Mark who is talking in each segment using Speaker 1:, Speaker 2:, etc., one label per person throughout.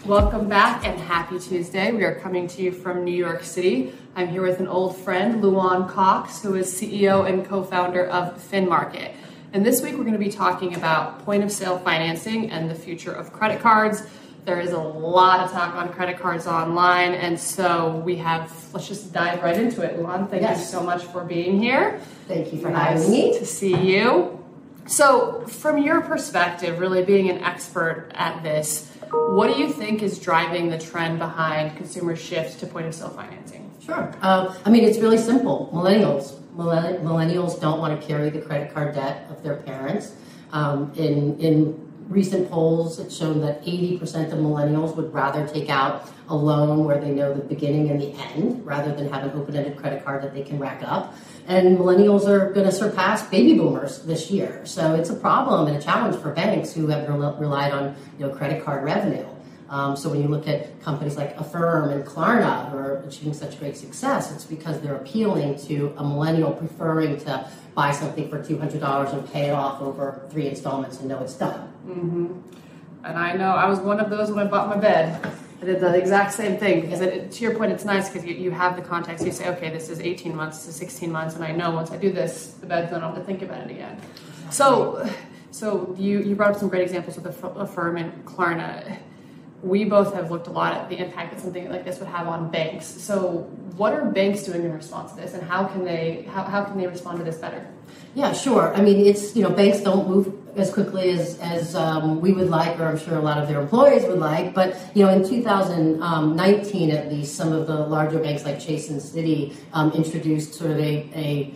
Speaker 1: Welcome back and happy Tuesday. We are coming to you from New York City. I'm here with an old friend, Luan Cox, who is CEO and co-founder of FinMarket. And this week we're going to be talking about point of sale financing and the future of credit cards. There is a lot of talk on credit cards online, and so let's just dive right into it. Luan, thank you so much for being here.
Speaker 2: Thank you for having me.
Speaker 1: Nice to see you. So from your perspective, really being an expert at this, what do you think is driving the trend behind consumer shift to point of sale financing?
Speaker 2: Sure. It's really simple. Millennials don't want to carry the credit card debt of their parents. In recent polls, it's shown that 80% of millennials would rather take out a loan where they know the beginning and the end rather than have an open-ended credit card that they can rack up. And millennials are going to surpass baby boomers this year. So it's a problem and a challenge for banks who have relied on credit card revenue. So when you look at companies like Affirm and Klarna who are achieving such great success, it's because they're appealing to a millennial preferring to buy something for $200 and pay it off over 3 installments and know it's done.
Speaker 1: Mm-hmm. And I know I was one of those when I bought my bed. I did the exact same thing because to your point, it's nice because you have the context. You say, okay, this is 18 months, this is 16 months, and I know once I do this, the bed's done, I don't have to think about it again. So you brought up some great examples with Affirm and Klarna. We both have looked a lot at the impact that something like this would have on banks. So what are banks doing in response to this, and how can they respond to this better?
Speaker 2: Yeah, sure. It's banks don't move as quickly as we would like, or I'm sure a lot of their employees would like. But in 2019, at least, some of the larger banks like Chase and Citi introduced sort of a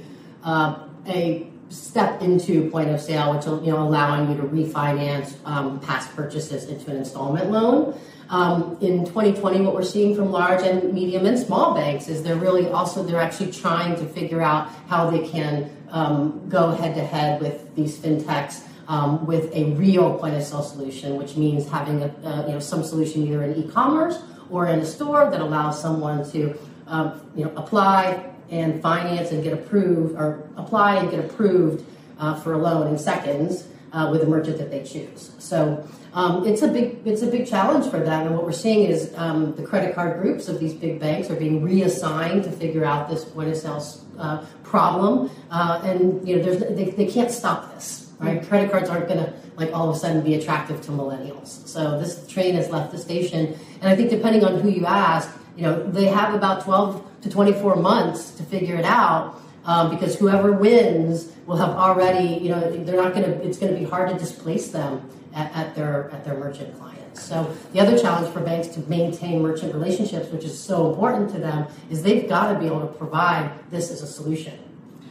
Speaker 2: step into point of sale, which allowing you to refinance past purchases into an installment loan. In 2020, what we're seeing from large and medium and small banks is they're actually trying to figure out how they can go head to head with these fintechs with a real point of sale solution, which means having some solution either in e-commerce or in a store that allows someone to apply and finance and get approved, or apply and get approved for a loan in seconds with a merchant that they choose. So it's a big challenge for them, and what we're seeing is the credit card groups of these big banks are being reassigned to figure out this point of sale problem, and they can't stop this. Right? Credit cards aren't going to all of a sudden be attractive to millennials. So this train has left the station, and I think depending on who you ask, they have about 12 to 24 months to figure it out, because whoever wins will have already, it's going to be hard to displace them at their merchant clients. So the other challenge for banks to maintain merchant relationships, which is so important to them, is they've got to be able to provide this as a solution.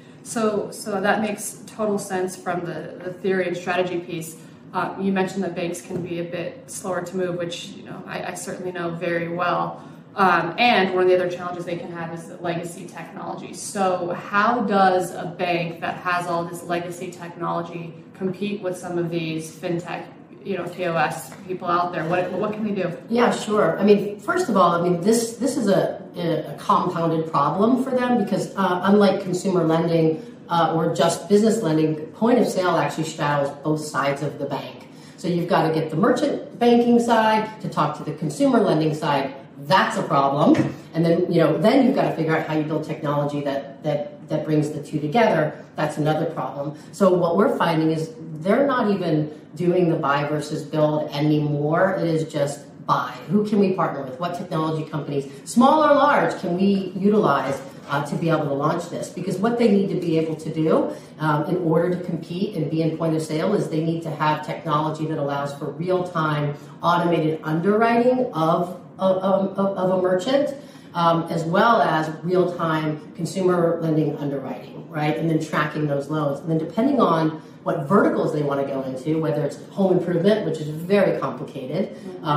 Speaker 1: So that makes total sense from the theory and strategy piece. You mentioned that banks can be a bit slower to move, which I certainly know very well. And one of the other challenges they can have is the legacy technology. So how does a bank that has all this legacy technology compete with some of these fintech, POS people out there? What can they do?
Speaker 2: Yeah, sure. First of all, this is a compounded problem for them because unlike consumer lending or just business lending, point of sale actually straddles both sides of the bank. So you've got to get the merchant banking side to talk to the consumer lending side. That's a problem. And then you've got to figure out how you build technology that brings the two together. That's another problem. So what we're finding is they're not even doing the buy versus build anymore. It is just buy. Who can we partner with? What technology companies, small or large, can we utilize to be able to launch this? Because what they need to be able to do in order to compete and be in point of sale is they need to have technology that allows for real-time automated underwriting of a merchant, as well as real-time consumer lending underwriting, right? And then tracking those loans. And then depending on what verticals they want to go into, whether it's home improvement, which is very complicated,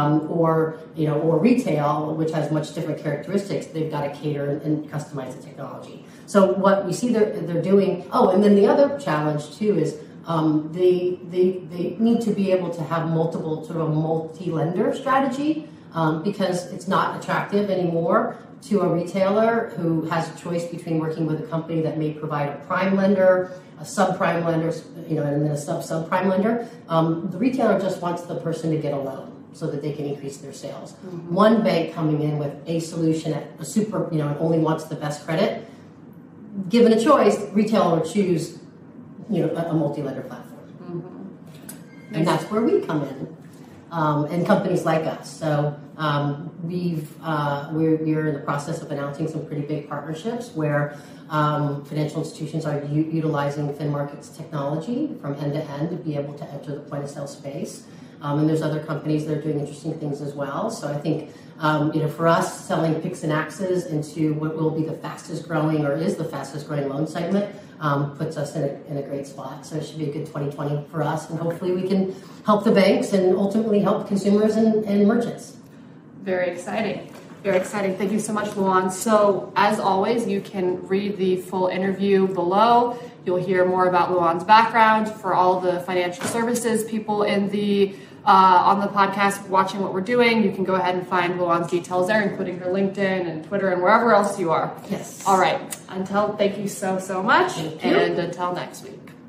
Speaker 2: or retail, which has much different characteristics, they've got to cater and customize the technology. So what we see they're doing. Oh, and then the other challenge too is they need to be able to have multi-lender strategy. Because it's not attractive anymore to a retailer who has a choice between working with a company that may provide a prime lender, a subprime lender, and then a subprime lender. The retailer just wants the person to get a loan, so that they can increase their sales. One bank coming in with a solution at a super, and only wants the best credit. Given a choice, retailer would choose, a multi-lender platform, and that's where we come in, and companies like us. So we're in the process of announcing some pretty big partnerships where financial institutions are utilizing FinMarket's technology from end to end to be able to enter the point of sale space. And there's other companies that are doing interesting things as well. So I think, for us, selling picks and axes into what will be the fastest growing or is the fastest growing loan segment puts us in a great spot. So it should be a good 2020 for us. And hopefully we can help the banks and ultimately help consumers and merchants.
Speaker 1: Very exciting. Very exciting. Thank you so much, Luan. So as always, you can read the full interview below. You'll hear more about Luan's background. For all the financial services people in the on the podcast watching what we're doing, you can go ahead and find Luan's details there, including her LinkedIn and Twitter and wherever else you are.
Speaker 2: Yes.
Speaker 1: All right. Thank you so much.
Speaker 2: Thank you.
Speaker 1: And until next week.